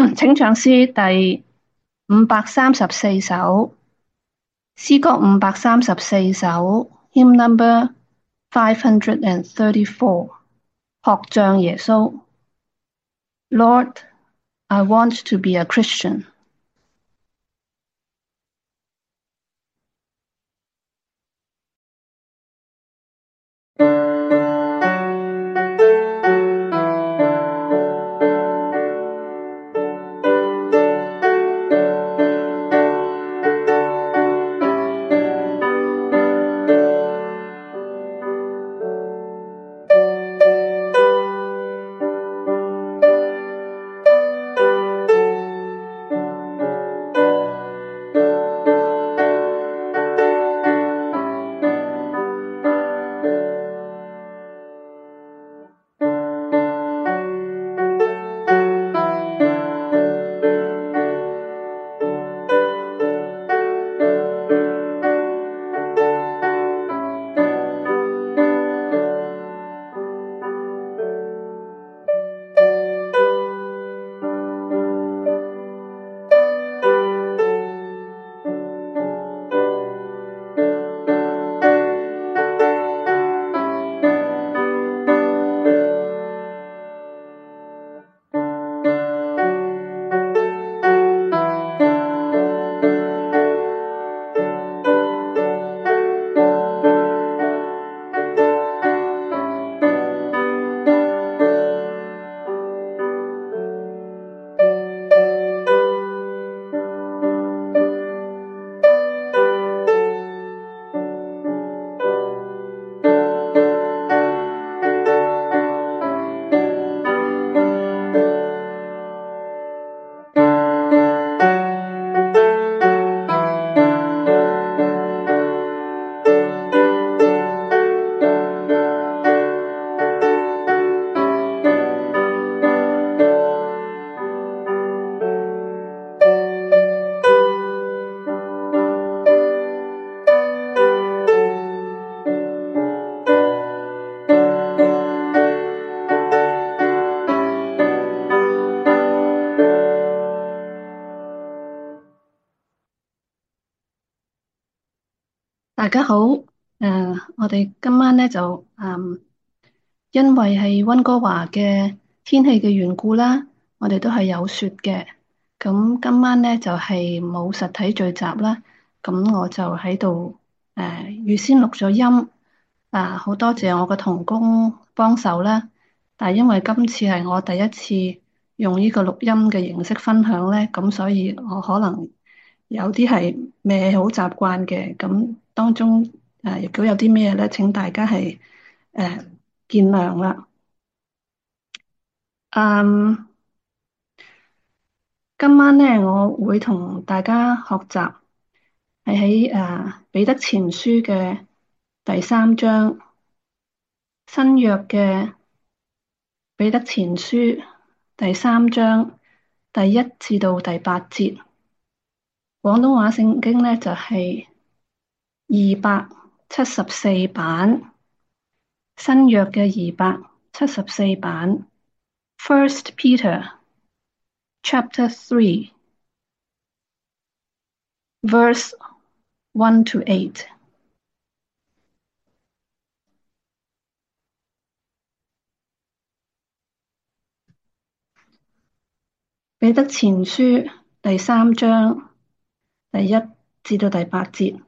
請唱詩第534首，詩歌534首，Hymn number 534，學像耶穌。Lord, I want to be a Christian。大家好，我哋今晚咧就因為係溫哥華嘅天氣嘅緣故啦，我哋都係有雪嘅。咁今晚咧就係冇實體聚集啦，咁我就喺度預先錄咗音，好多謝我個同工幫手啦。但係因為今次係我第一次用呢個錄音嘅形式分享咧，咁所以我可能有啲係未好習慣嘅，咁當中如果有啲咩咧，請大家係見諒啦。嗯，今晚咧我會同大家學習係喺彼得前書嘅第3章，新約嘅彼得前書第3章第1至到第8節，廣東話聖經咧就係274版，新約嘅274版，First Peter Chapter 3 Verse 1 to 8。彼得前書第3章第1至到第8節，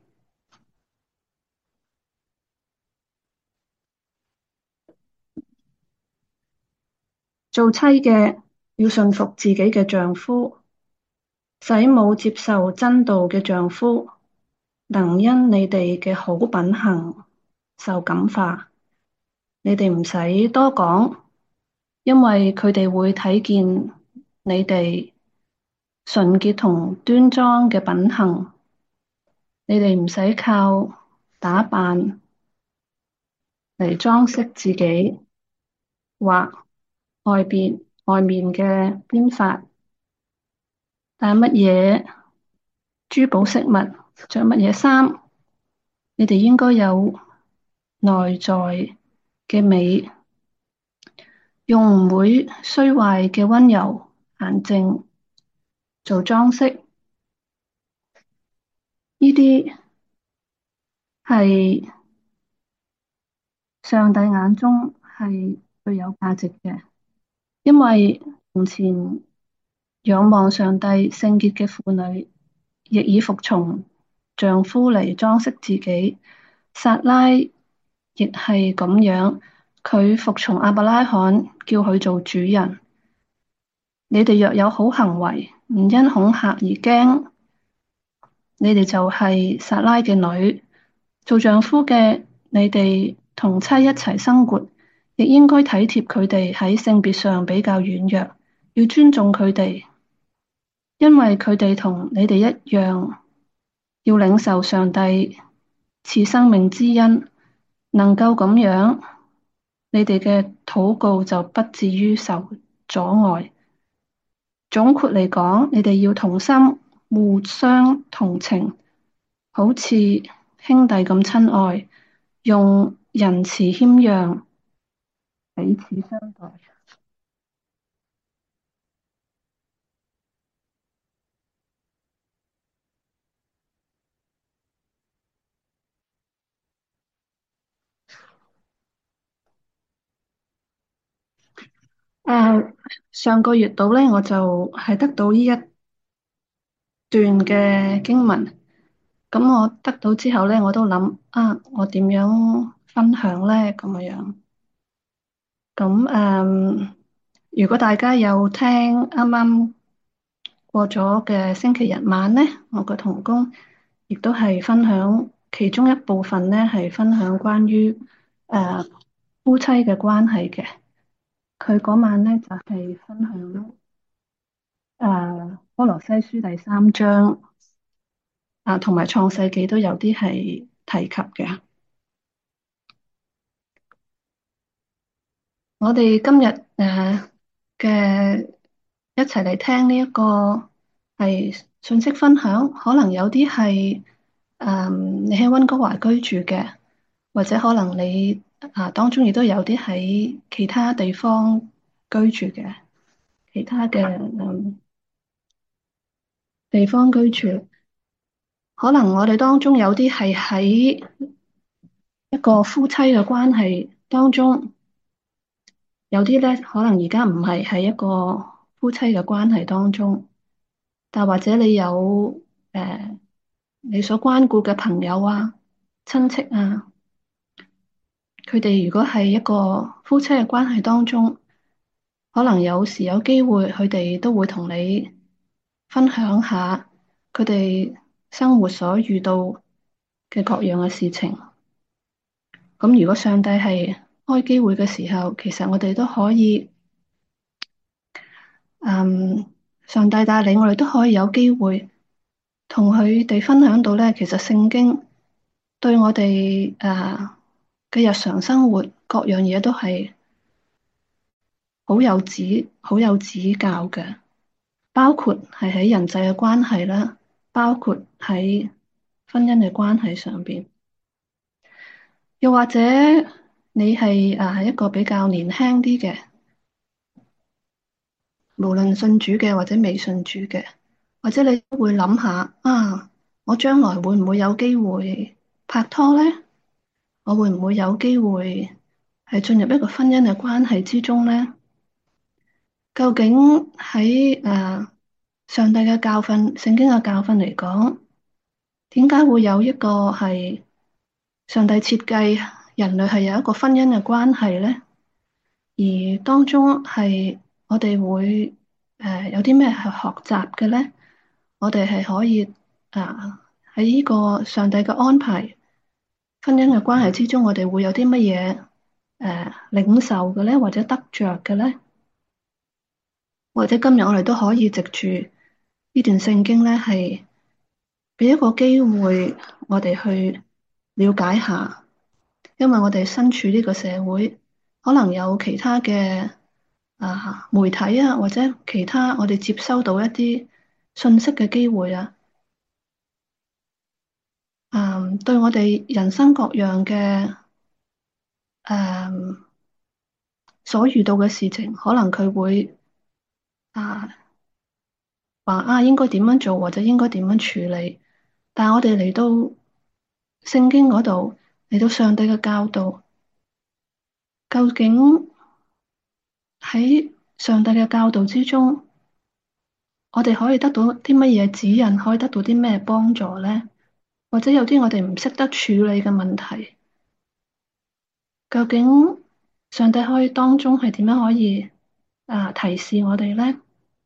做妻嘅要順服自己嘅丈夫，使冇接受真道嘅丈夫能因你哋嘅好品行受感化。你哋唔使多講，因為佢哋會睇見你哋純潔同端莊嘅品行。你哋唔使靠打扮嚟裝飾自己，或外面嘅編髮，戴乜嘢珠寶飾物，着乜嘢衫，你哋應該有內在嘅美，用唔會衰壞嘅溫柔、閒靜做裝飾，呢啲係上帝眼中係具有價值嘅，因為從前仰望上帝聖潔嘅婦女，亦以服從丈夫嚟裝飾自己。撒拉亦係咁樣，佢服從亞伯拉罕，叫佢做主人。你哋若有好行為，唔因恐嚇而驚，你哋就係撒拉嘅女。做丈夫嘅，你哋同妻一齊生活，亦應該體貼佢哋喺性別上比較軟弱，要尊重佢哋，因為佢哋同你哋一樣，要領受上帝賜生命之恩。能夠咁樣，你哋嘅禱告就不至於受阻礙。總括嚟講，你哋要同心，互相同情，好似兄弟咁親愛，用仁慈謙讓彼此相待。誒，上個月度咧，我就係得到呢一段嘅經文。咁我得到之後咧，我都諗啊，我點樣分享咧？咁樣。咁如果大家有聽啱啱過咗嘅星期日晚咧，我個同工亦都係分享其中一部分咧，係分享關於誒夫妻嘅關係嘅。佢嗰晚咧就係分享歌羅西書第3章啊，同埋創世記都有啲係提及嘅。我哋今日嘅一齊嚟聽呢一個係信息分享，可能有啲係你喺溫哥華居住嘅，或者可能你當中亦都有啲喺其他地方居住嘅，其他嘅地方居住，可能我哋當中有啲係喺一個夫妻嘅關係當中。有啲咧，可能而家唔係喺一個夫妻嘅關係當中，但或者你有你所關顧嘅朋友啊、親戚啊，佢哋如果係一個夫妻嘅關係當中，可能有時有機會，佢哋都會同你分享下佢哋生活所遇到嘅各樣嘅事情。咁如果上帝係開機會嘅時候，其實我哋都可以。嗯，上帝帶領我哋都可以有機會同佢哋分享到咧，其實聖經對我哋嘅日常生活各樣嘢都係好有指教嘅，包括係喺人際嘅關係啦，包括喺婚姻嘅關係上邊，又或者你係係一個比較年輕啲嘅。無論信主嘅或者未信主嘅，或者你都會諗下啊，我將來會唔會有機會拍拖呢？我會唔會有機會係進入一個婚姻嘅關係之中呢？究竟喺上帝嘅教訓、聖經嘅教訓嚟講，點解會有一個係上帝設計人類係有一個婚姻嘅關係呢？而當中係我哋會有啲咩係學習嘅咧？我哋係可以喺呢個上帝嘅安排婚姻嘅關係之中，我哋會有啲乜嘢領受嘅咧，或者得着嘅咧？或者今日我哋都可以藉住呢段聖經咧，係俾一個機會我哋去了解下，因為我哋身處呢個社會，可能有其他嘅媒體啊，或者其他我哋接收到一啲信息嘅機會啊，對我哋人生各樣嘅誒所遇到嘅事情，可能佢會啊話啊應該點樣做或者應該點樣處理，但係我哋嚟到聖經嗰度，嚟到上帝嘅教導，究竟喺上帝嘅教導之中，我哋可以得到啲乜嘢指引，可以得到啲咩幫助咧？或者有啲我哋唔識得處理嘅問題，究竟上帝可以當中係點樣可以提示我哋咧？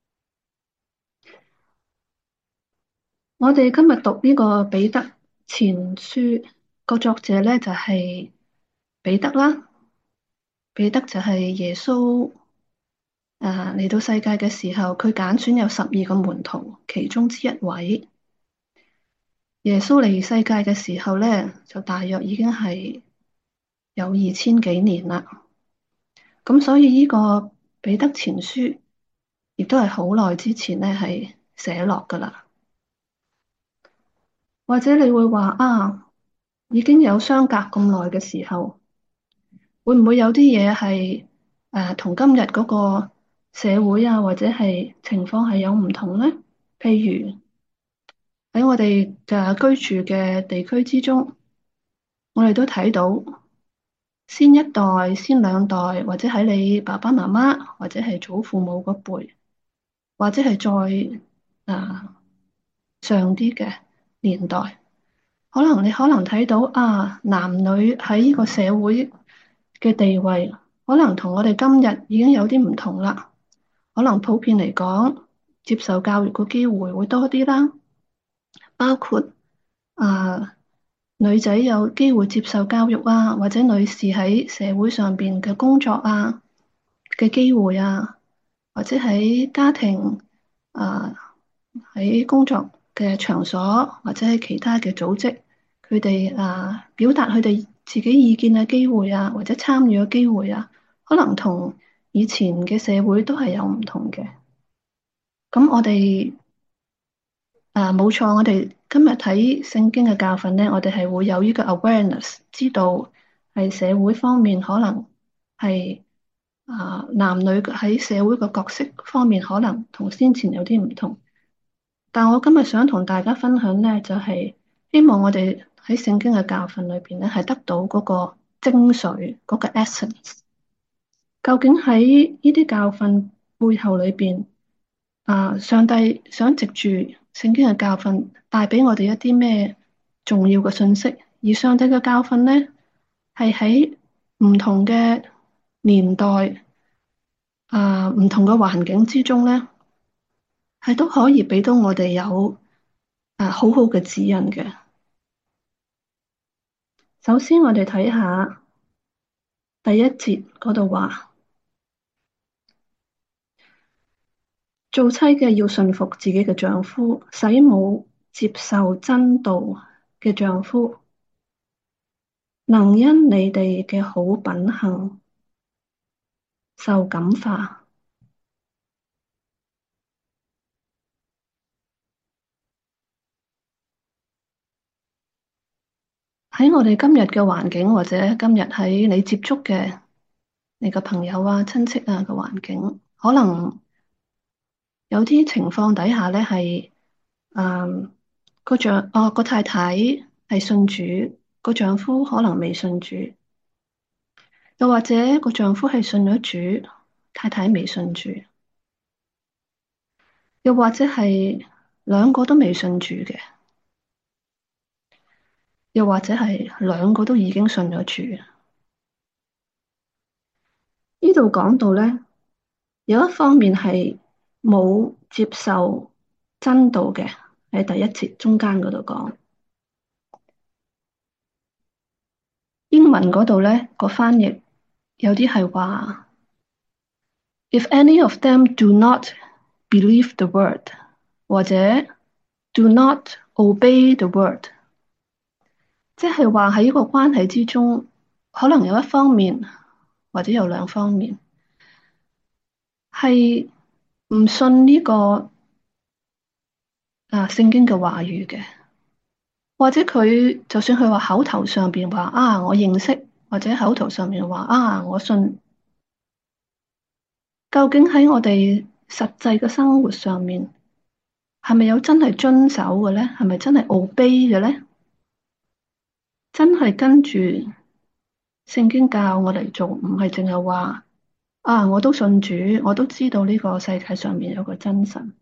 我哋今日讀呢個彼得前書，個作者咧就係彼得啦。彼得就係耶穌嚟到世界嘅時候，佢揀選有12個門徒，其中之一位。耶穌嚟世界嘅時候咧，就大約已經係有2000幾年啦。咁所以呢個彼得前書，亦都係好耐之前咧係寫落噶啦。或者你會話啊，已經有相隔咁耐嘅時候，會唔會有啲嘢係同今日嗰個社會啊，或者係情況係有唔同咧？譬如喺我哋嘅居住嘅地區之中，我哋都睇到先一代、先兩代，或者喺你爸爸媽媽或者係祖父母嗰輩，或者係再上啲嘅年代，可能睇到啊，男女喺呢個社會嘅地位，可能同我哋今日已經有啲唔同啦。可能普遍嚟講，接受教育嘅機會會多啲啦，包括啊女仔有機會接受教育啊，或者女士喺社會上邊嘅工作啊嘅機會啊，或者喺家庭啊喺工作嘅場所，或者喺其他嘅組織，佢哋表達佢哋自己意見嘅機會啊，或者參與嘅機會啊，可能同以前嘅社會都係有唔同嘅。咁我哋冇錯，我哋今日睇聖經嘅教訓咧，我哋係會有呢個 awareness，知道係社會方面可能係男女喺社會嘅角色方面可能同先前有啲唔同。但我今日想同大家分享咧，就係希望我哋喺聖經嘅教訓裏邊咧，係得到嗰個精髓，嗰個 essence。究竟喺呢啲教訓背後裏邊，上帝想藉住聖經嘅教訓帶俾我哋一啲咩重要嘅信息？而上帝嘅教訓咧，係喺唔同嘅年代唔同嘅環境之中咧，係都可以俾到我哋有好好嘅指引嘅。首先，我哋睇下第一節嗰度話，做妻嘅要順服自己嘅丈夫，使冇接受真道嘅丈夫，能因你哋嘅好品行受感化。喺我哋今日嘅環境，或者今日喺你接觸嘅你嘅朋友啊、親戚啊嘅環境，可能有啲情況底下咧係，個太太係信主，個丈夫可能未信主，又或者個丈夫係信咗主，太太未信主，又或者係兩個都未信主嘅，又或者係兩個都已經信咗主。呢度講到咧，有一方面係冇接受真道嘅，喺第一節中間嗰度講。英文嗰度咧個翻譯有啲係話，If any of them do not believe the word，或者 do not obey the word，即係話喺呢個關係之中，可能有一方面或者有兩方面係唔信呢個聖經嘅話語嘅，或者佢就算佢話口頭上邊話我認識，或者口頭上面話我信，究竟喺我哋實際嘅生活上面， 係咪有真係遵守嘅咧？係咪真係 obey 嘅咧？真係跟住聖經教我嚟做，唔係淨係話啊，我都信主，我都知道呢個世界上面有個真神。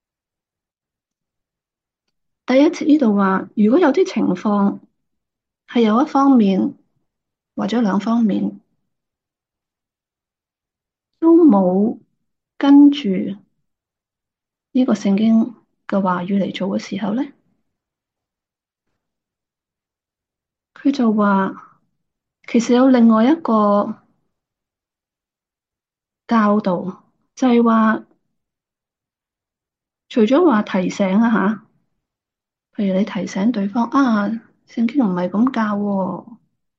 第一節呢度話，如果有啲情況係有一方面或者兩方面都冇跟住呢個聖經嘅話語嚟做嘅時候咧，佢就話其實有另外一個教導，就係話除咗話提醒啊吓，譬如你提醒對方啊，聖經唔係咁教喎，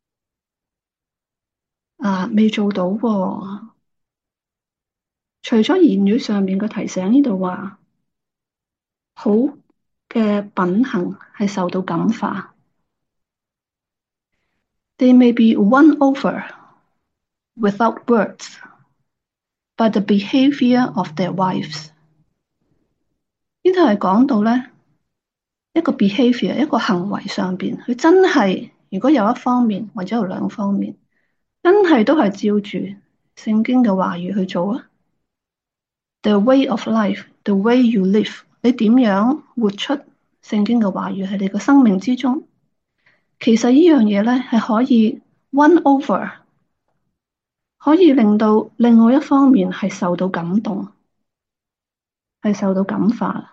啊未做到喎。除咗言語上面嘅提醒，呢度話好嘅品行係受到感化。They may be won over without words by the behavior of their wives。呢度係講到咧一個 behavior 一個行為上邊，佢真係如果有一方面或者有兩方面，真係都係照住聖經嘅話語去做啊。The way of life, the way you live，你點樣活出聖經嘅話語喺你嘅生命之中？其實呢樣嘢咧係可以 won over，可以令到另外一方面係受到感動，係受到感化。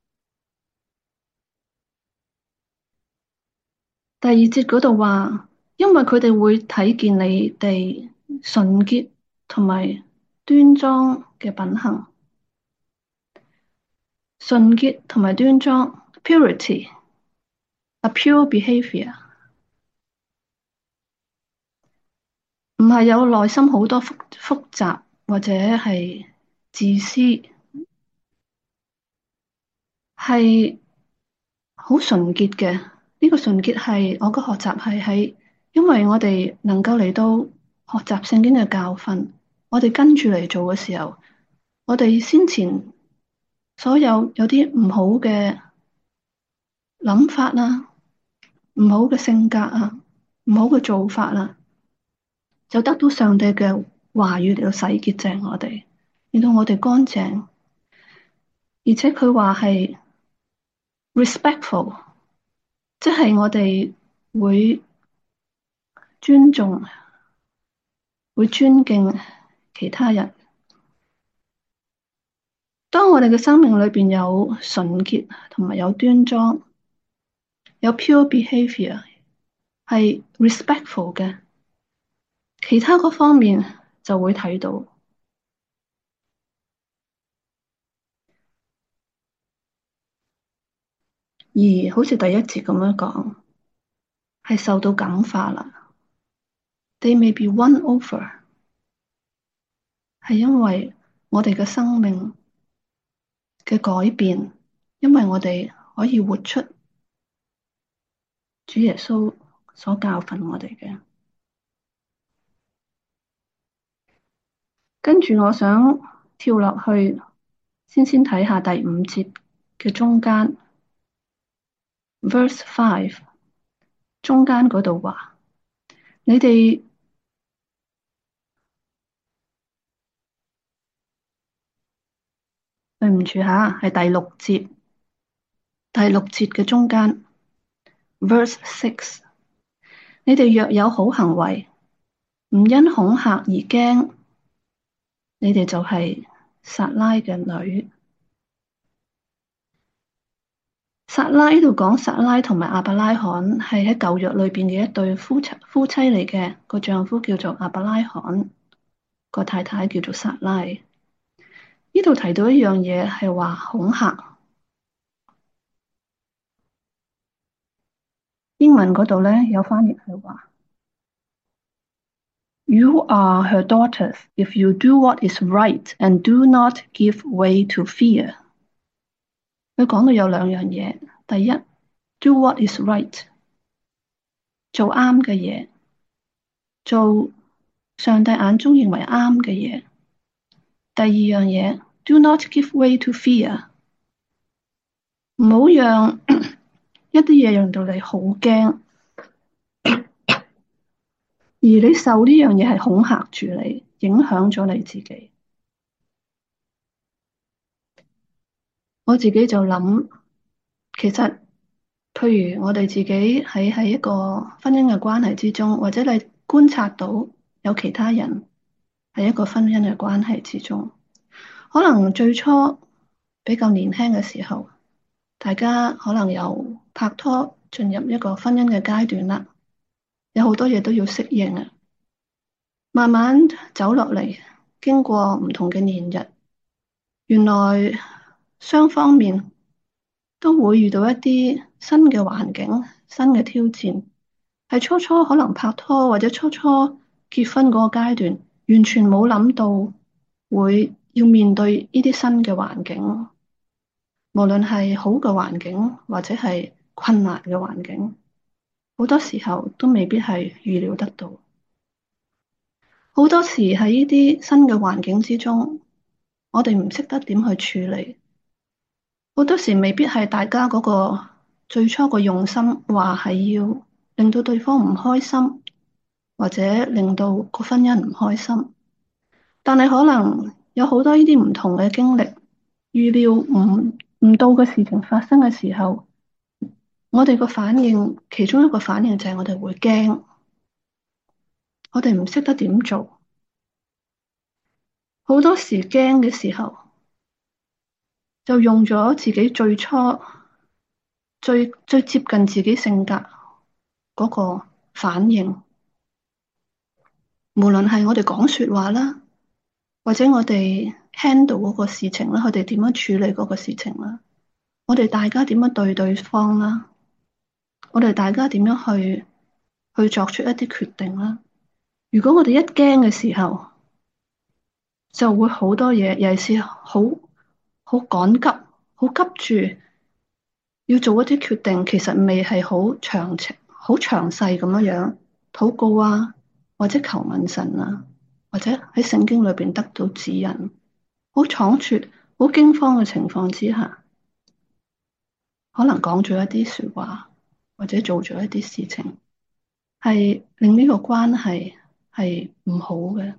第二節嗰度話，因為佢哋會睇見你哋純潔同埋端莊嘅品行，純潔同埋端莊 （purity），a pure behavior，唔係有內心好多複雜或者係自私，係好純潔嘅。呢個純潔係我嘅學習係喺，因為我哋能夠嚟到學習聖經嘅教訓，我哋跟住嚟做嘅時候，我哋先前所有啲唔好嘅諗法啦，唔好嘅性格啊，唔好嘅做法啦，就得到上帝嘅話語嚟到洗潔淨我哋，令到我哋乾淨，而且佢話係 respectful，即係我哋會尊重、會尊敬其他人。當我哋嘅生命裏邊有純潔同埋有端莊，有 pure behavior，係 respectful 嘅，其他嗰方面就會睇到。而好似第一節咁樣講，係受到感化啦。They may be won over，係因為我哋嘅生命嘅改變，因為我哋可以活出主耶穌所教訓我哋嘅。跟住我想跳落去，先睇下第五節嘅中間，verse 5中間嗰度話：你哋對唔住吓，係第六節嘅中間，verse 6，你哋若有好行為，唔因恐嚇而驚，你哋就係撒拉嘅女。撒拉呢度講撒拉同埋亞伯拉罕係喺舊約裏邊嘅一對夫妻嚟嘅，個丈夫叫做亞伯拉罕，個太太叫做撒拉。呢度提到一樣嘢係話恐嚇，英文嗰度咧有翻譯係話：You are her daughters if you do what is right and do not give way to fear。佢講到有兩樣嘢，第一，do what is right，做啱嘅嘢，做上帝眼中認為啱嘅嘢。第二樣嘢，do not give way to fear， 唔好讓一啲嘢讓到你好驚，而你受呢樣嘢係恐嚇住你，影響咗你自己。我自己就諗，其實譬如我哋自己喺一個婚姻嘅關係之中，或者你觀察到有其他人喺一個婚姻嘅關係之中，可能最初比較年輕嘅時候，大家可能由拍拖進入一個婚姻嘅階段啦，有好多嘢都要適應啊。慢慢走落嚟，經過唔同嘅年日，原來雙方面都會遇到一啲新嘅環境、新嘅挑戰。係初初可能拍拖或者初初結婚嗰個階段，完全冇諗到會要面對呢啲新嘅環境，無論係好嘅環境或者係困難嘅環境，好多時候都未必係預料得到。好多時喺呢啲新嘅環境之中，我哋唔識得點去處理。好多時未必係大家嗰個最初個用心，話係要令到對方唔開心，或者令到個婚姻唔開心。但係可能有好多呢啲唔同嘅經歷，預料唔到嘅事情發生嘅時候，我哋個反應，其中一個反應就係我哋會驚，我哋唔識得點做。好多時驚嘅時候，就用咗自己最初最接近自己性格嗰個反應，無論係我哋講說話啦，或者我哋 handle 嗰個事情啦，我哋點樣處理嗰個事情啦，我哋大家點樣對對方啦，我哋大家點樣去作出一啲決定啦。如果我哋一驚嘅時候，就會好多嘢，尤其是好趕急，好急住要做一啲決定，其實未係好詳細咁樣樣禱告啊，或者求問神啊，或者喺聖經裏邊得到指引，好倉促、好驚慌嘅情況之下，可能講咗一啲說話，或者做咗一啲事情，係令呢個關係係唔好嘅。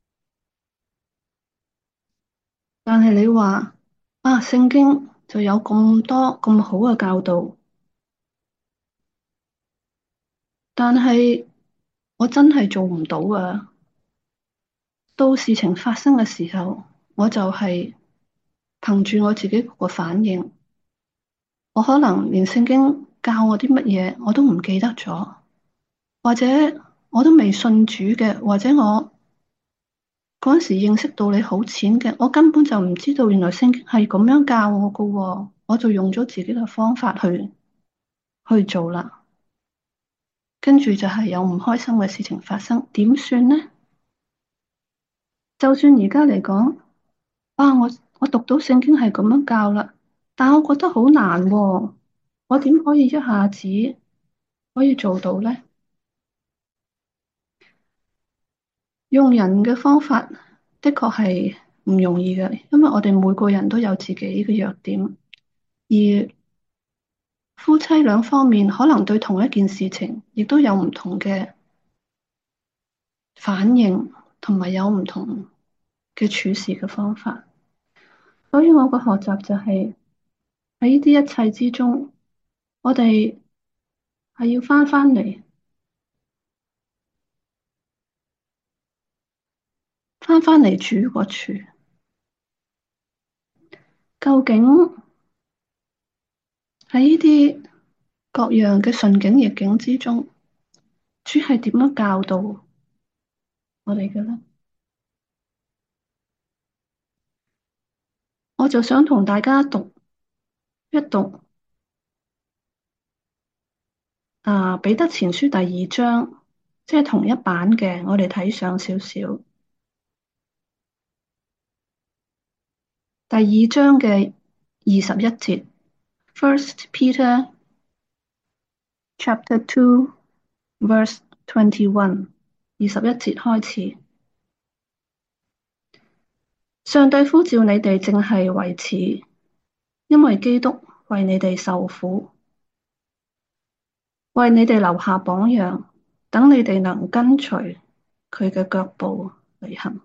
但係你話啊，聖經就有咁多咁好嘅教導，但係我真係做唔到啊！到事情發生嘅時候，我就係憑住我自己個反應，我可能連聖經教我啲乜嘢我都唔記得咗，或者我都未信主嘅，或者我嗰陣時認識到你好淺嘅，我根本就唔知道原來聖經係咁樣教我噶喎，我就用咗自己嘅方法去做啦。跟住就係有唔開心嘅事情發生，點算呢？就算而家嚟講，啊，我讀到聖經係咁樣教啦，但我覺得好難喎，我點可以一下子可以做到呢？用人嘅方法的確係唔容易嘅，因為我哋每個人都有自己嘅弱點，而夫妻兩方面可能對同一件事情亦都有唔同嘅反應，同埋有唔同嘅處事嘅方法。所以我個學習就係喺呢啲一切之中，我哋係要翻返嚟主嗰處，究竟喺呢啲各樣嘅順境逆境之中，主係點樣教導我哋嘅咧？我就想同大家讀彼得前書第二章，即係同一版嘅，我哋睇上少少。第二章嘅21節，First Peter Chapter 2 Verse 21，21節開始。上帝呼召你哋正係為此，因為基督為你哋受苦，為你哋留下榜樣，等你哋能跟隨佢嘅腳步嚟行。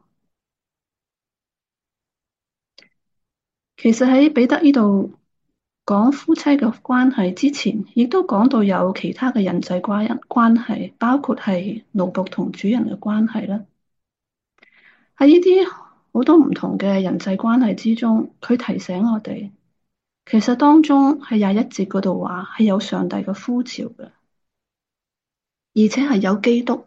其實喺彼得呢度講夫妻嘅關係之前，亦都講到有其他嘅人際關係，包括係奴僕同主人嘅關係啦。喺呢啲好多唔同嘅人際關係之中，佢提醒我哋，其實當中喺21節嗰度話係有上帝嘅呼召嘅，而且係有基督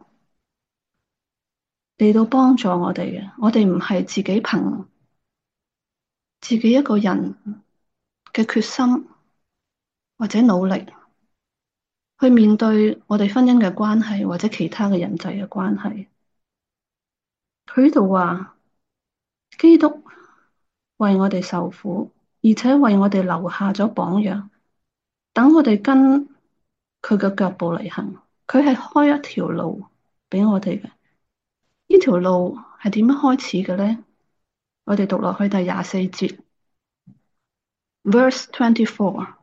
嚟到幫助我哋嘅。我哋唔係自己憑自己一個人嘅決心或者努力去面對我哋婚姻嘅關係或者其他嘅人際嘅關係。佢呢度話基督為我哋受苦，而且為我哋留下咗榜樣，等我哋跟佢嘅腳步嚟行。佢係開一條路俾我哋嘅。呢條路係點樣開始嘅咧？我哋讀落去第24節，verse 24。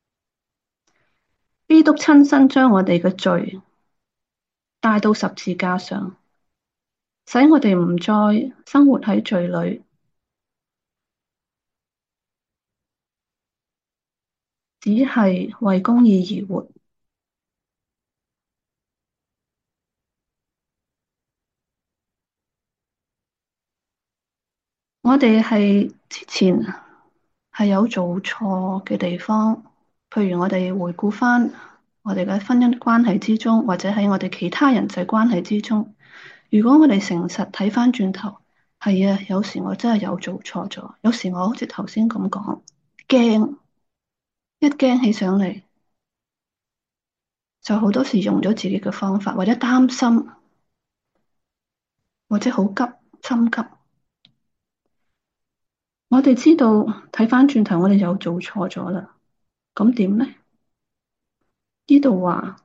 基督親身將我哋嘅罪帶到十字架上，使我哋唔再生活喺罪裏，只係為公義而活。我哋係之前係有做錯嘅地方，譬如我哋回顧翻我哋嘅婚姻關係之中，或者喺我哋其他人際關係之中，如果我哋誠實睇翻轉頭，係啊，有時我真係有做錯咗，有時我好似頭先咁講，驚，一驚起上嚟，就好多時用咗自己嘅方法，或者擔心，或者好急，心急。我哋知道睇翻轉頭，我哋有做錯咗啦，咁點呢？呢度話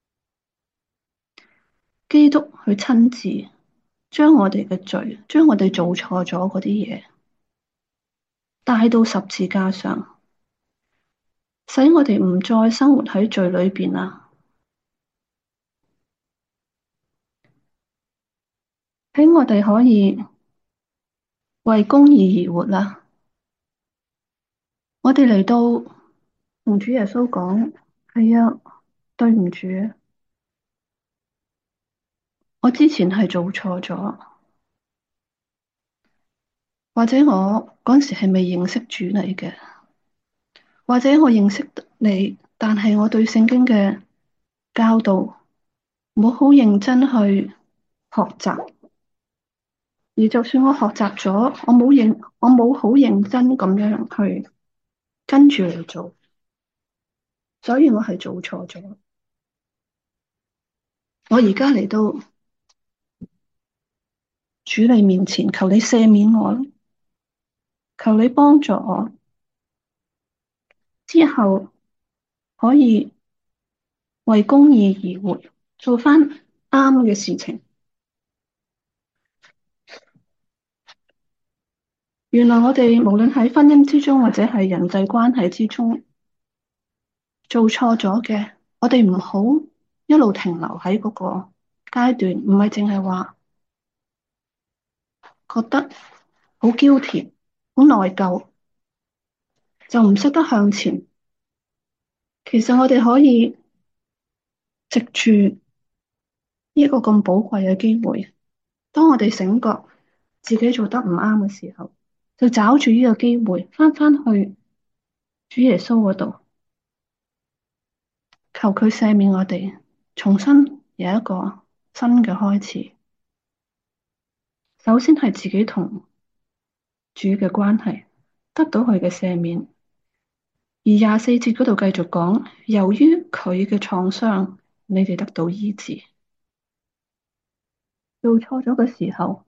基督去親自將我哋嘅罪，將我哋做錯咗嗰啲嘢帶到十字架上，使我哋唔再生活喺罪裏邊啦，使我哋可以為公義而活啦。我哋嚟到同主耶穌講，係啊，對唔住，我之前係做錯咗，或者我嗰時係未認識主你嘅，或者我認識你，但係我對聖經嘅教導冇好認真去學習，而就算我學習咗，我冇好認真咁樣去跟住嚟做，所以我係做錯咗。我而家嚟到主你面前，求你赦免我，求你幫助我，之後可以為公義而活，做翻啱嘅事情。原來我哋無論喺婚姻之中或者係人際關係之中做錯咗嘅，我哋唔好一路停留喺嗰個階段，唔係淨係話覺得好嬌甜、好內疚，就唔識得向前。其實我哋可以藉住呢個咁寶貴嘅機會，當我哋醒覺自己做得唔啱嘅時候，就找住呢個機會翻返去主耶穌嗰度，求佢赦免我哋，重新有一個新嘅開始。首先係自己同主嘅關係，得到佢嘅赦免。而24節嗰度繼續講，由於佢嘅創傷，你哋得到醫治。做錯咗嘅時候，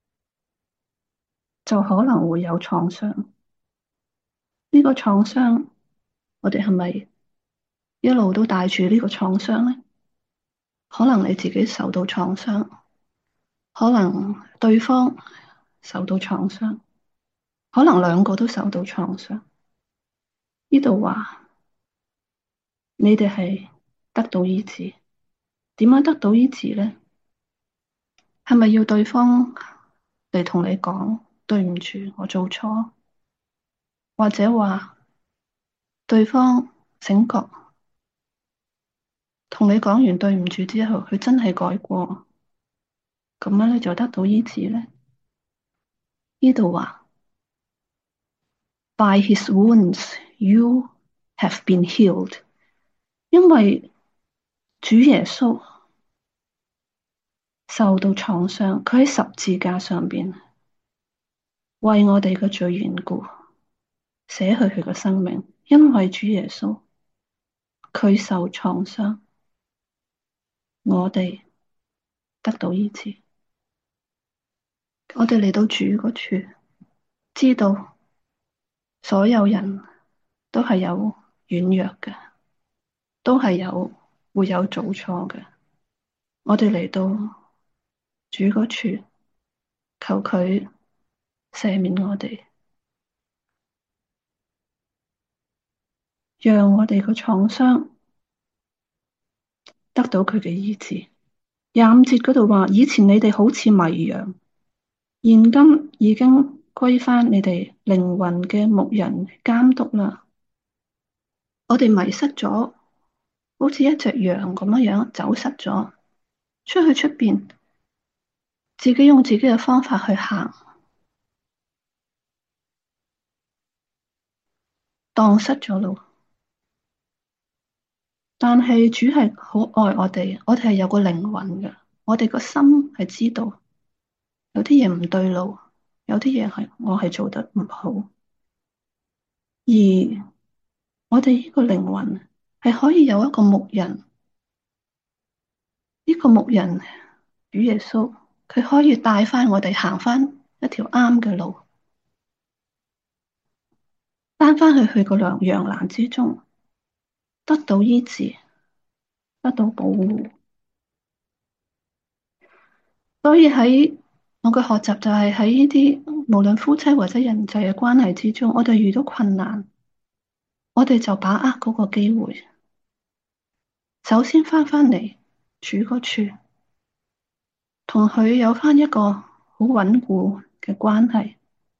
就可能會有創傷。呢個創傷，我哋係咪一路都帶住呢個創傷呢？可能你自己受到創傷，可能對方受到創傷，可能兩個都受到創傷。呢度話你哋係得到醫治。點樣得到醫治呢？係咪要對方嚟同你講對唔住，我做錯，或者話對方醒覺，同你講完對唔住之後，佢真係改過，咁樣你就得到醫治呢？呢度話，By his wounds you have been healed，因為主耶穌受到創傷，佢喺十字架上邊為我哋嘅罪緣故捨去佢嘅生命，因為主耶穌佢受創傷，我哋得到醫治。我哋嚟到主嗰處，知道所有人都係有軟弱嘅，都係會有做錯嘅。我哋嚟到主嗰處，求佢赦免我哋，讓我哋個創傷得到佢嘅醫治。25節嗰度話：以前你哋好似迷羊，現今已經歸返你哋靈魂嘅牧人監督啦。我哋迷失咗，好似一隻羊咁樣走失咗，出去出邊，自己用自己嘅方法去行，蕩失咗路。但係主係好愛我哋，我哋係有個靈魂嘅，我哋個心係知道有啲嘢唔對路，有啲嘢係我係做得唔好，而我哋呢個靈魂係可以有一個牧人，呢個牧人主耶穌，佢可以帶翻我哋行翻一條啱嘅路，翻翻去個羊欄之中，得到醫治，得到保護。所以喺我嘅學習就係喺呢啲無論夫妻或者人際嘅關係之中，我哋遇到困難，我哋就把握嗰個機會，首先翻返嚟主嗰處，同佢有翻一個好穩固嘅關係，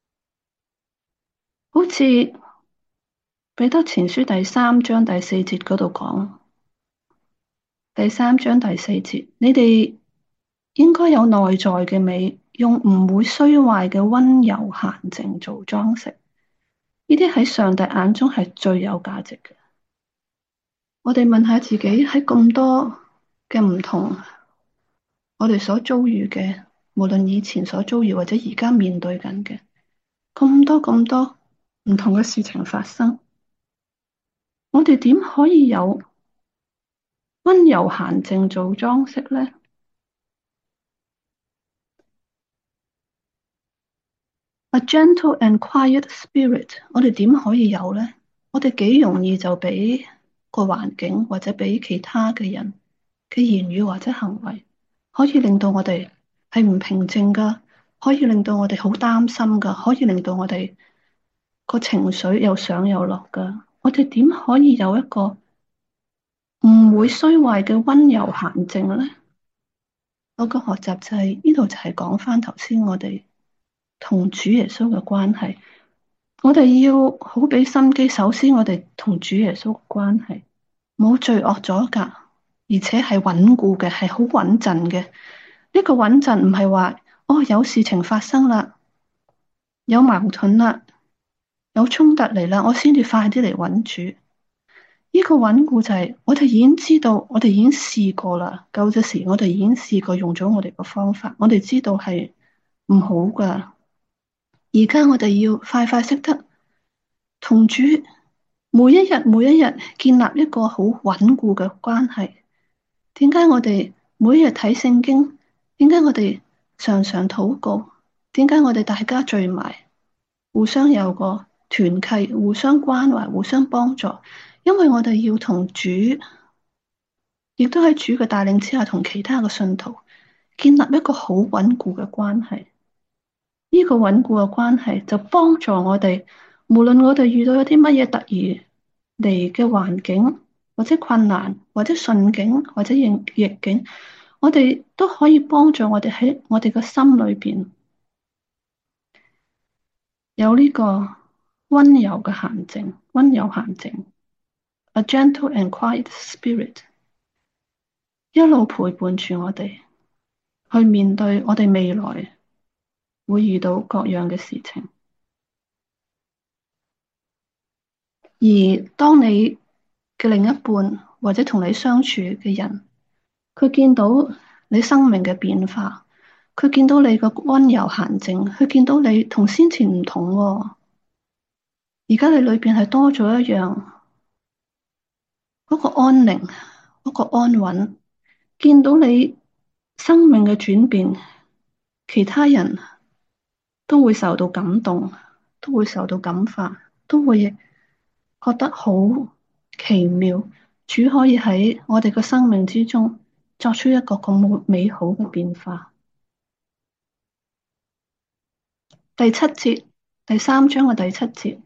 好似彼得前書第3章第4節嗰度講，第3章第4節，你哋應該有內在嘅美，用唔會衰壞嘅溫柔閒靜做裝飾。呢啲喺上帝眼中係最有價值嘅。我哋問下自己，喺咁多嘅唔同，我哋所遭遇嘅，無論以前所遭遇或者而家面對緊嘅，咁多唔同嘅事情發生，我哋點可以有溫柔閒靜做裝飾呢？A gentle and quiet spirit，我哋點可以有呢？我哋幾容易就俾個環境或者俾其他嘅人嘅言語或者行為，可以令到我哋係唔平靜噶，可以令到我哋好擔心噶，可以令到我哋個情緒又上又落噶。我哋點可以有一個唔會衰壞嘅溫柔閒靜呢？我個學習就係呢度就係講翻頭先我哋同主耶穌嘅關係，我哋要好俾心機。首先，我哋同主耶穌嘅關係冇罪惡阻隔，而且係穩固嘅，係好穩陣嘅。呢個穩陣唔係話哦，有事情發生啦，有矛盾啦，有衝突嚟啦，我先至快啲嚟揾主。呢個穩固就係我哋已經知道，我哋已經試過啦。舊嘅時，我哋已經試過用咗我哋嘅方法，我哋知道係唔好噶。而家我哋要快快識得同主每一日建立一個好穩固嘅關係。點解我哋每一日睇聖經？點解我哋常常禱告？點解我哋大家聚埋，互相有個團契，互相關懷，互相幫助？因為我哋要同主，亦都喺主嘅帶領之下，同其他嘅信徒建立一個好穩固嘅關係。呢個穩固嘅關係就幫助我哋，無論我哋遇到一啲乜嘢突如嚟嘅環境， 或者困難，或者順境，或者逆境，我哋都可以幫助我哋喺我哋嘅心裏邊有呢個温柔嘅閒靜，温柔閒靜，a gentle and quiet spirit，一路陪伴住我哋去面對我哋未來會遇到各樣嘅事情。而當你嘅另一半或者同你相處嘅人，佢見到你生命嘅變化，佢見到你嘅温柔閒靜，佢見到你同先前唔同喎。而家你裏邊係多咗一樣嗰個安寧，嗰個安穩，見到你生命嘅轉變，其他人都會受到感動，都會受到感化，都會覺得好奇妙。主可以喺我哋嘅生命之中作出一個咁美好嘅變化。第七節，第三章嘅第七節，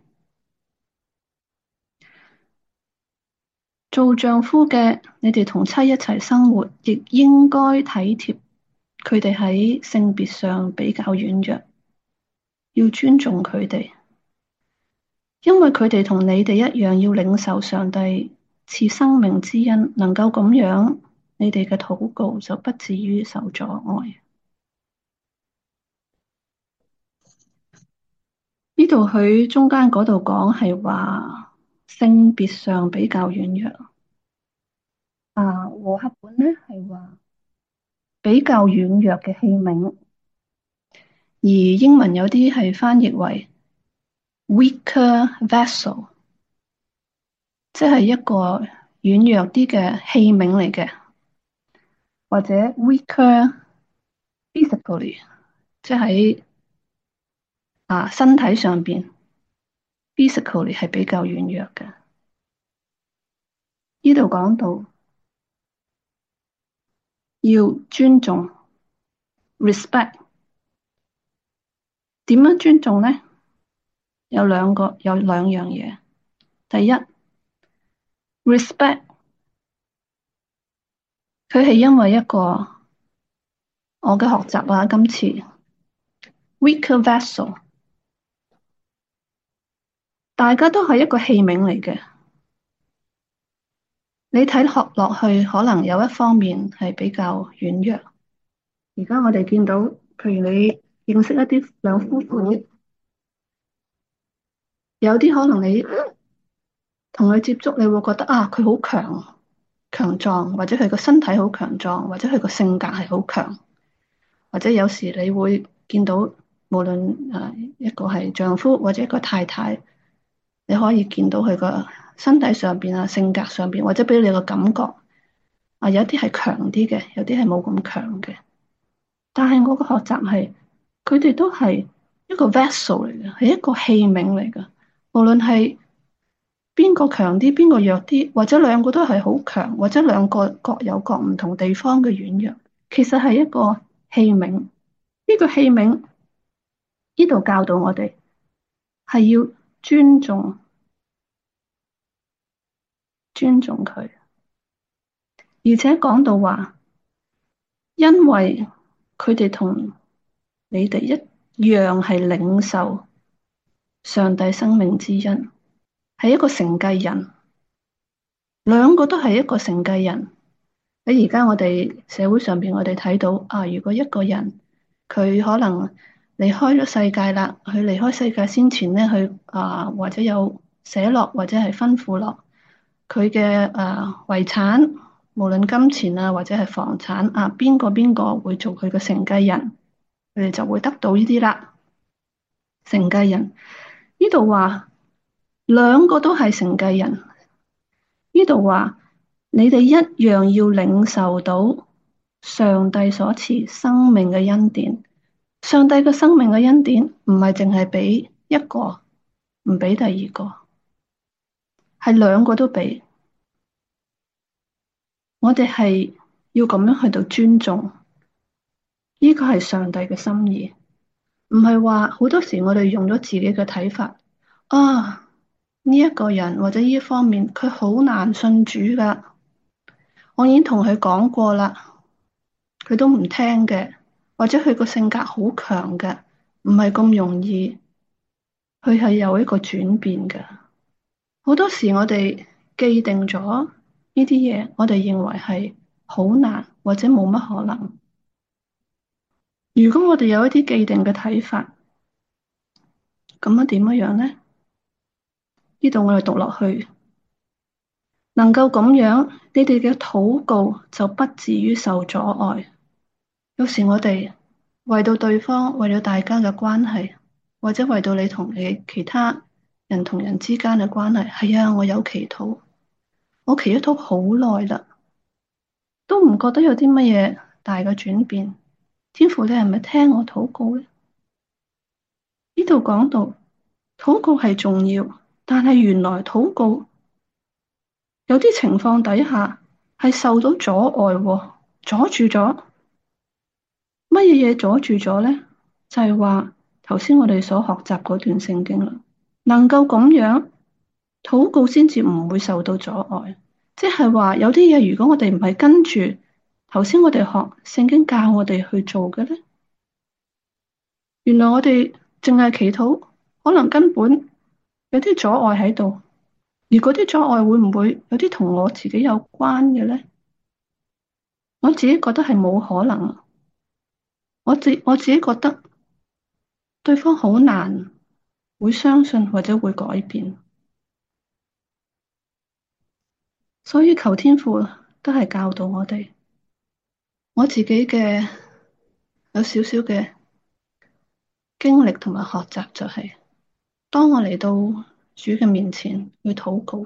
做丈夫嘅，你哋同妻一齊生活，亦應該體貼佢哋喺性別上比較軟弱，要尊重佢哋，因為佢哋同你哋一樣要領受上帝賜生命之恩，能夠咁樣，你哋嘅禱告就不至於受阻礙。呢度佢中間嗰度講係話性別上比較軟弱，和合本咧係話比較軟弱嘅器皿，而英文有啲係翻譯為 weaker vessel，即係一個軟弱啲嘅器皿嚟嘅，或者 weaker physically，即係身體上邊 physically 係比較軟弱嘅。呢度講到要尊重 respect，點樣尊重呢？有兩樣嘢。第一 respect，佢係因為一個我嘅學習今次 weaker vessel，大家都係一個器皿嚟嘅。你睇學落去，可能有一方面係比較軟弱。而家我哋見到，譬如你認識一啲兩夫婦，有啲可能你同佢接觸，你會覺得佢好強壯，或者佢個身體好強壯，或者佢個性格係好強，或者有時你會見到，無論一個係丈夫或者一個太太，你可以見到佢個身體上邊性格上邊，或者俾你個感覺有啲係強啲嘅，有啲係冇咁強嘅。但係我個學習係，佢哋都係一個 vessel 嚟嘅，係一個器皿嚟嘅。無論係邊個強啲，邊個弱啲，或者兩個都係好強，或者兩個各有各唔同地方嘅軟弱，其實係一個器皿。呢個器皿呢度教導我哋係要尊重佢，而且講到話，因為佢哋同你哋一樣係領受上帝生命之恩，係一個承繼人，兩個都係一個承繼人。喺而家我哋社會上邊，我哋睇到如果一個人佢可能離開咗世界啦，佢離開世界先前咧，佢或者有寫落或者係吩咐落佢嘅遺產，無論金錢或者係房產邊個會做佢嘅承繼人，佢哋就會得到呢啲啦。承繼人呢度話兩個都係承繼人，呢度話你哋一樣要領受到上帝所賜生命嘅恩典。上帝嘅生命嘅恩典唔係淨係俾一個，唔俾第二個，係兩個都俾。我哋係要咁樣去到尊重，呢個係上帝嘅心意，唔係話好多時我哋用咗自己嘅睇法呢一個人或者呢一方面，佢好難信主㗎。我已經同佢講過啦，佢都唔聽嘅，或者佢個性格好強嘅，唔係咁容易，佢係有一個轉變嘅。好多時我哋既定咗呢啲嘢，我哋認為係好難或者冇乜可能。如果我哋有一啲既定嘅睇法，咁樣點樣呢？呢度我哋讀落去，能夠咁樣，你哋嘅禱告就不至於受阻礙。有時我哋為到對方，為咗大家嘅關係，或者為到你同你其他人同人之間嘅關係，係啊，我有祈禱，我祈咗禱好耐啦，都唔覺得有啲乜嘢大嘅轉變。天父，你係咪聽我禱告咧？呢度講到禱告係重要，但係原來禱告有啲情況底下係受到阻礙喎，阻住咗。乜嘢嘢阻住咗咧？就係話頭先我哋所學習嗰段聖經啦，能夠咁樣禱告先至唔會受到阻礙。即係話有啲嘢，如果我哋唔係跟住頭先我哋學聖經教我哋去做嘅咧，原來我哋淨係祈禱，可能根本有啲阻礙喺度。而嗰啲阻礙會唔會有啲同我自己有關嘅咧？我自己覺得係冇可能。我自己覺得對方好難會相信或者會改變，所以求天父都係教導我哋。我自己嘅有少少嘅經歷同埋學習就係，當我嚟到主嘅面前去禱告，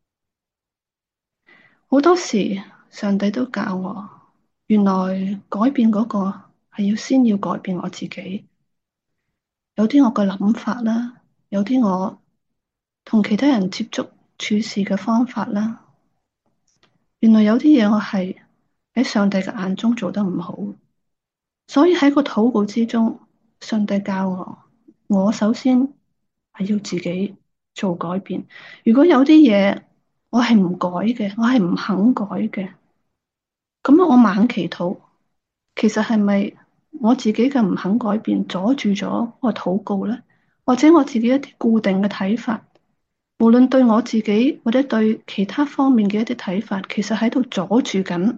好多時上帝都教我，原來改變嗰個係先要改變我自己。有啲我嘅諗法啦，有啲我同其他人接觸處事嘅方法啦。原來有啲嘢我係喺上帝嘅眼中做得唔好，所以喺個禱告之中，上帝教我，我首先係要自己做改變。如果有啲嘢我係唔改嘅，我係唔肯改嘅，咁我猛祈禱，其實係咪我自己嘅唔肯改變阻住咗個禱告咧？或者我自己一啲固定嘅睇法，無論對我自己或者對其他方面嘅一啲睇法，其實喺度阻住緊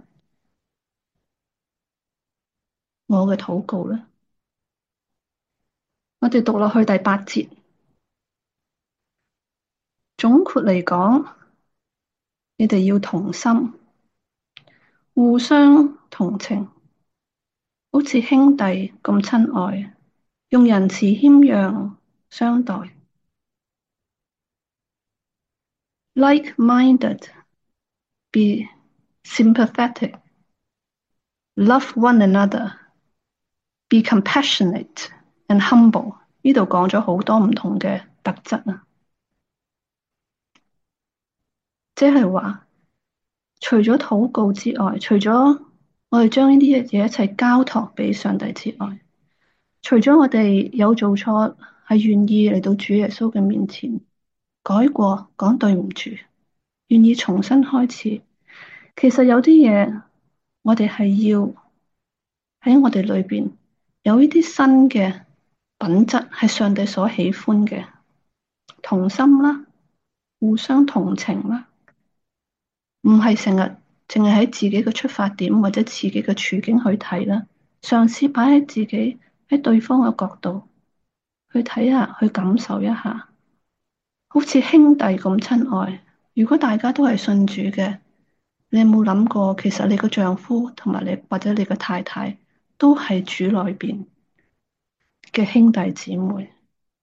我嘅禱告咧。我哋讀落去第八節，總括嚟講，你哋要同心，互相同情，好似兄弟咁親愛，用仁慈謙讓相待，like-minded, be sympathetic, love one another, be compassionate and humble。呢度講咗好多唔同嘅特質啊，即係話除咗禱告之外，除咗我哋將呢啲嘢一齊交託俾上帝之外，除咗我哋有做錯，係願意嚟到主耶穌嘅面前改過，講對唔住，願意重新開始。其實有啲嘢我哋係要喺我哋裏邊有呢啲新嘅品質，係上帝所喜歡嘅，同心啦，互相同情啦，唔係成日淨係喺自己嘅出發點或者自己嘅處境去睇啦，嘗試擺喺自己喺對方嘅角度去睇下，去感受一下，好似兄弟咁親愛。如果大家都係信主嘅，你有冇諗過，其實你個丈夫同埋你或者你個太太都係主裏邊嘅兄弟姊妹，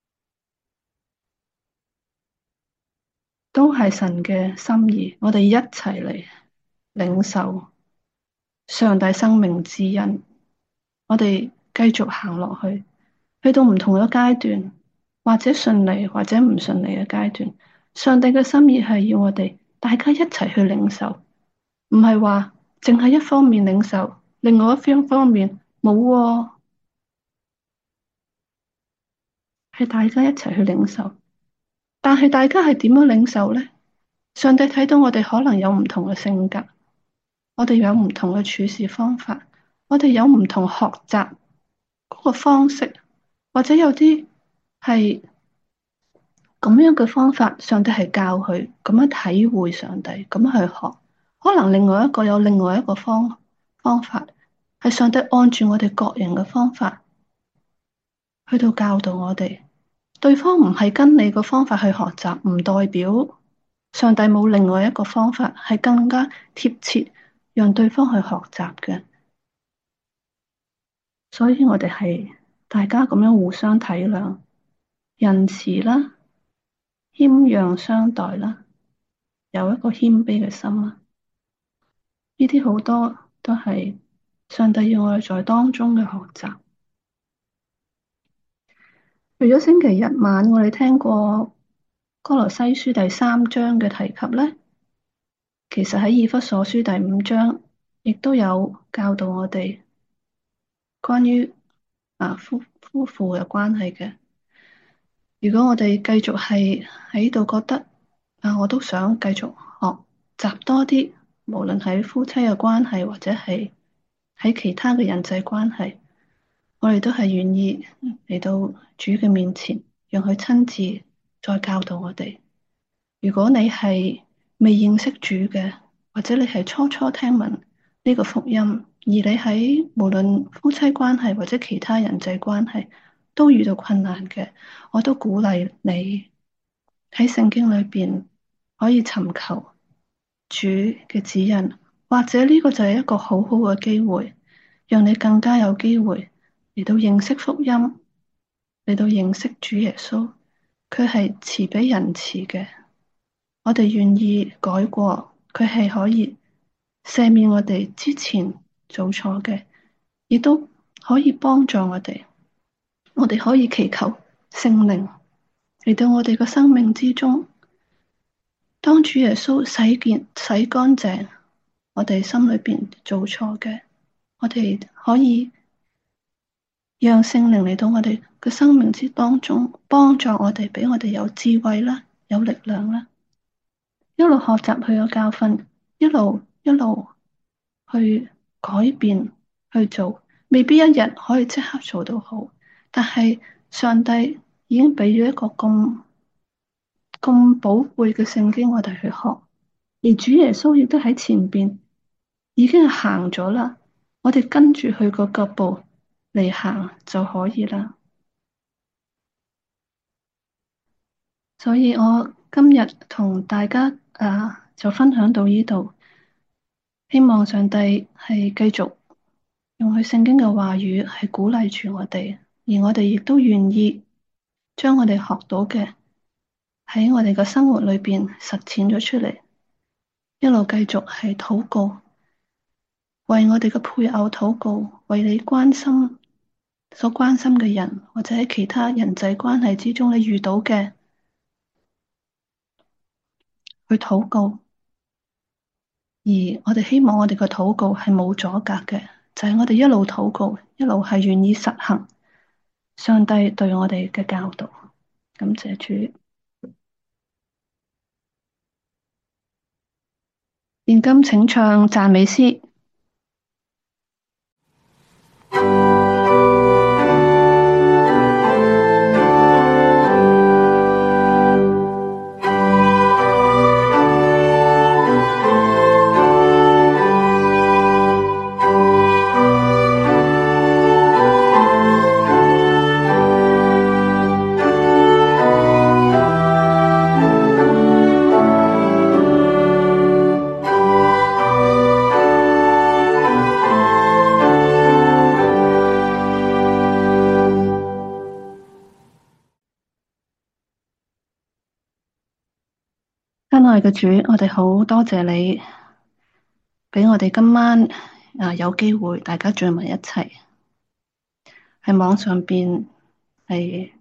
都係神嘅心意。我哋一齊嚟領受上帝生命之恩，我哋繼續行落去，去到唔同嘅階段，或者順利或者唔順利嘅階段，上帝嘅心意係要我哋大家一齊去領受，唔係話淨係一方面領受，另外一方面冇喎，係大家一齊去領受。 但係大家係點樣領受呢？上帝睇到我哋可能有唔同嘅性格，我哋有唔同嘅處事方法，我哋有唔同學習嗰個方式，或者有啲係咁樣嘅方法，上帝係教佢咁樣體會上帝，咁樣去學。可能另外一個有另外一個方法，係上帝按住我哋各人嘅方法去到教導我哋。對方唔係跟你個方法去學習，唔代表上帝冇另外一個方法係更加貼切，讓對方去學習嘅。所以我哋係大家咁樣互相體諒、仁慈啦、謙讓相待啦，有一個謙卑嘅心啦。呢啲好多都係上帝要我哋在當中嘅學習。除咗星期日晚，我哋聽過歌羅西書第3章嘅提及咧，其實喺以弗所書第5章亦都有教導我哋關於夫婦嘅關係嘅。如果我哋繼續係喺度覺得我都想繼續學習多啲，無論喺夫妻嘅關係或者係喺其他嘅人際關係，我哋都係願意嚟到主嘅面前，讓佢親自再教導我哋。如果你係未認識主嘅，或者你係初初聽聞呢個福音，而你喺無論夫妻關係或者其他人際關係都遇到困難嘅，我都鼓勵你喺聖經裏邊可以尋求主嘅指引，或者呢個就係一個好好嘅機會，讓你更加有機會嚟到認識福音，嚟到認識主耶穌，佢係慈悲仁慈嘅。我哋願意改過，佢係可以赦免我哋之前做錯嘅，亦都可以幫助我哋。我哋可以祈求聖靈嚟到我哋嘅生命之中，當主耶穌洗乾淨我哋心裏邊做錯嘅，我哋可以讓聖靈嚟到我哋嘅生命之當中，幫助我哋，俾我哋有智慧啦，有力量啦。一路學習佢嘅教訓，一路去改變去做，未必一日可以即刻做到好，但係上帝已經俾咗一個咁寶貴嘅聖經，我哋去學，而主耶穌亦都喺前邊已經係行咗啦，我哋跟住佢個腳步嚟行就可以啦。所以我今日同大家就分享到呢度。希望上帝係繼續用佢聖經嘅話語係鼓勵住我哋，而我哋亦都願意將我哋學到嘅喺我哋嘅生活裏邊實踐咗出嚟，一路繼續係禱告，為我哋嘅配偶禱告，為你所關心嘅人，或者喺其他人際關係之中你遇到嘅去禱告。而我哋希望我哋嘅禱告係冇阻隔嘅，就係我哋一路禱告，一路係願意實行上帝對我哋嘅教導。感謝主。現今請唱讚美詩。親愛嘅主，我哋好多謝你俾我哋今晚有機會大家聚埋一齊喺網上邊係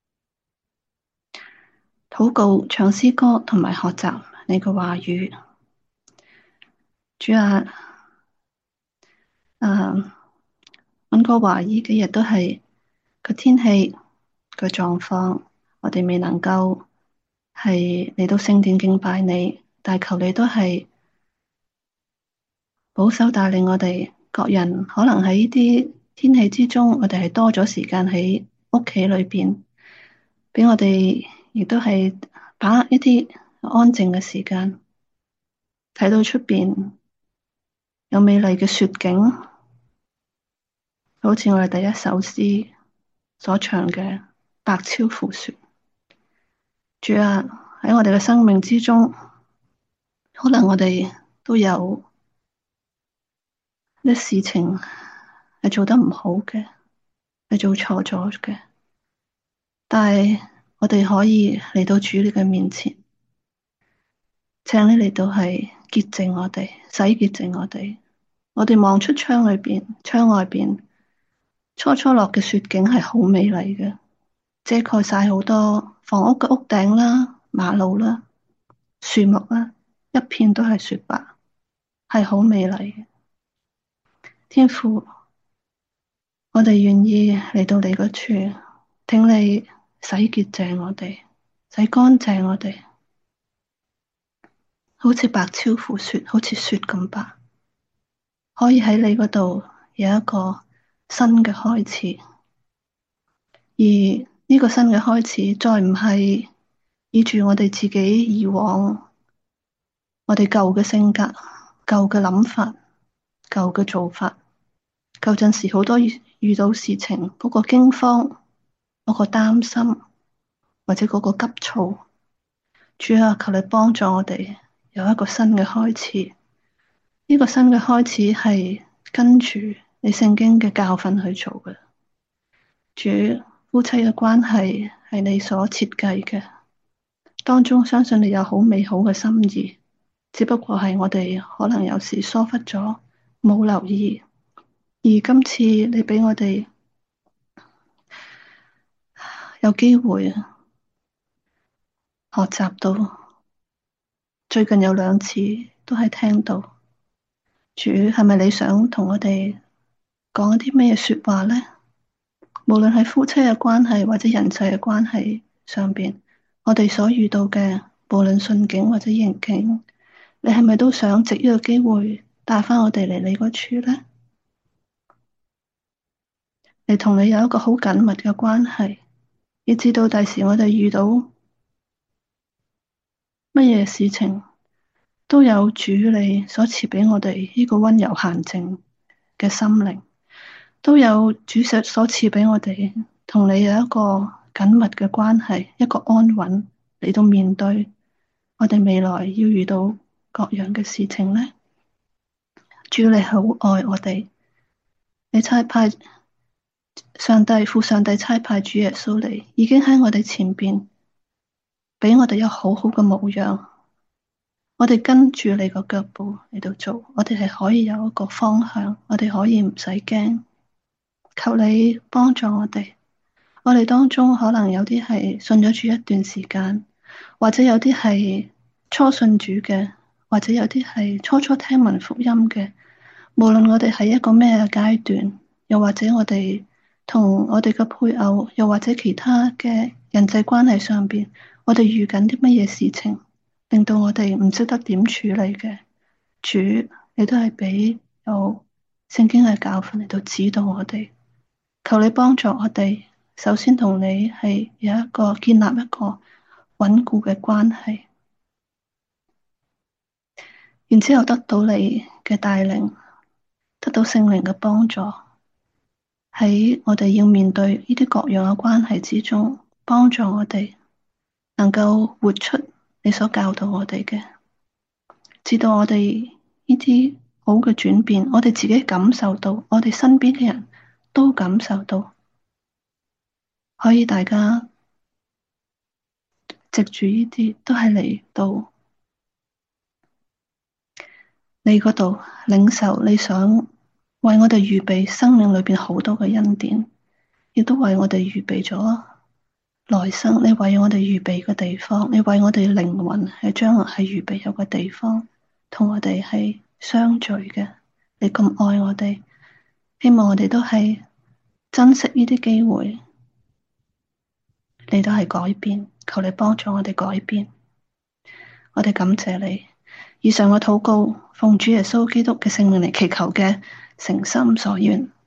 禱告、唱詩歌同埋學習你嘅話語。主啊，溫哥華呢幾日都係個天氣個狀況，我哋未能夠係嚟到聖殿敬拜你，但求你都係保守帶領我哋各人，可能喺呢啲天氣之中，我哋係多咗時間喺屋企裏邊，俾我哋亦都係把握一啲安靜嘅時間，睇到出邊有美麗嘅雪景，好似我哋第一首詩所唱嘅白超乎雪。主啊，喺我哋嘅生命之中，可能我哋都有啲事情係做得唔好嘅，係做錯咗嘅，但係我哋可以嚟到主你嘅面前，請你嚟到係潔淨我哋，洗潔淨我哋。我哋望出窗裏邊，窗外邊初初落嘅雪景係好美麗嘅，遮蓋晒好多房屋嘅屋頂啦、馬路啦、樹木啦，一片都係雪白，係好美麗嘅。天父，我哋願意嚟到你嗰處，請你洗潔淨我哋，洗乾淨我哋，好似白超乎雪，好似雪咁白，可以喺你嗰度有一個新嘅開始。而呢個新嘅開始，再唔係依住我哋自己以往我哋舊嘅性格、舊嘅諗法、舊嘅做法。舊陣時好多遇到事情，嗰個驚慌、嗰個擔心，或者嗰個急躁，主啊，求你幫助我哋有一個新嘅開始。呢個新嘅開始係跟住你聖經嘅教訓去做嘅。主，夫妻嘅關係係你所設計嘅，當中相信你有好美好嘅心意，只不過係我哋可能有時疏忽咗，冇留意。而今次你俾我哋有機會學習到，最近有2次都係聽到，主係咪你想同我哋講一啲咩說話呢？無論係夫妻嘅關係或者人際嘅關係上邊，我哋所遇到嘅，無論順境或者逆境，你係咪都想藉呢個機會帶翻我哋嚟你嗰處呢？你同你有一個好緊密嘅關係，以至到第時我哋遇到乜嘢事情，都有主你所賜俾我哋呢個溫柔閒靜嘅心靈，都有主所賜俾我哋同你有一個緊密嘅關係，一個安穩嚟到面對我哋未來要遇到各樣嘅事情呢。主你好愛我哋，你差派父上帝差派主耶穌嚟，已經喺我哋前邊俾我哋有好好嘅模樣。我哋跟住你個腳步嚟到做，我哋係可以有一個方向，我哋可以唔使驚。求你幫助我哋。我哋當中可能有啲係信咗主一段時間，或者有啲係初信主嘅，或者有啲係初初聽聞福音嘅。無論我哋喺一個咩階段，又或者我哋同我哋嘅配偶，又或者其他嘅人際關係上邊，我哋遇緊啲乜嘢事情，令到我哋唔識得點處理嘅。主，你都係俾有聖經嘅教訓嚟到指導我哋。求你幫助我哋，首先同你係有一個建立一個穩固嘅關係，然之後得到你嘅帶領，得到聖靈嘅幫助，喺我哋要面對呢啲各樣嘅關係之中，幫助我哋能夠活出你所教導我哋嘅，直到我哋呢啲好嘅轉變，我哋自己感受到，我哋身邊嘅人都感受到，可以大家藉住呢啲都係嚟到你嗰度領受你想為我哋預備生命裏邊好多嘅恩典，亦都為我哋預備咗來生。你為我哋預備嘅地方，你為我哋靈魂係將來係預備有個地方同我哋係相聚嘅。你咁愛我哋，希望我哋都係珍惜呢啲機會你都係改變，求你幫助我哋改變。我哋感謝你，以上嘅禱告，奉主耶穌基督嘅聖名嚟祈求嘅，誠心所願。